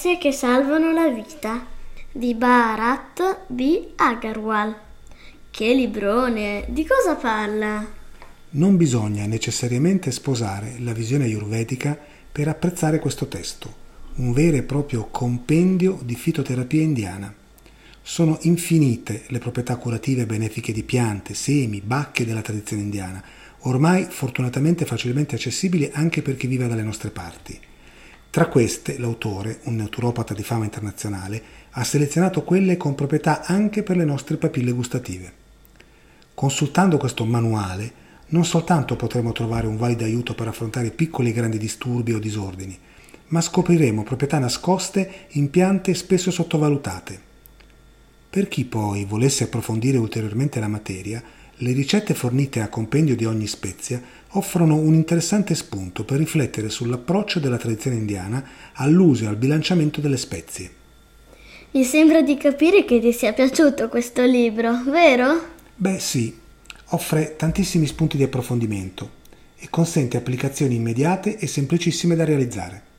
spezie che salvano la vita di Bharat B. Agarwal. Che librone! Di cosa parla? Non bisogna necessariamente sposare la visione ayurvedica per apprezzare questo testo, un vero e proprio compendio di fitoterapia indiana. Sono infinite le proprietà curative e benefiche di piante, semi, bacche della tradizione indiana, ormai fortunatamente facilmente accessibili anche per chi vive dalle nostre parti. Tra queste, l'autore, un naturopata di fama internazionale, ha selezionato quelle con proprietà anche per le nostre papille gustative. Consultando questo manuale, non soltanto potremo trovare un valido aiuto per affrontare piccoli e grandi disturbi o disordini, ma scopriremo proprietà nascoste in piante spesso sottovalutate. Per chi poi volesse approfondire ulteriormente la materia, le ricette fornite a compendio di ogni spezia offrono un interessante spunto per riflettere sull'approccio della tradizione indiana all'uso e al bilanciamento delle spezie. Mi sembra di capire che ti sia piaciuto questo libro, vero? Beh sì, offre tantissimi spunti di approfondimento e consente applicazioni immediate e semplicissime da realizzare.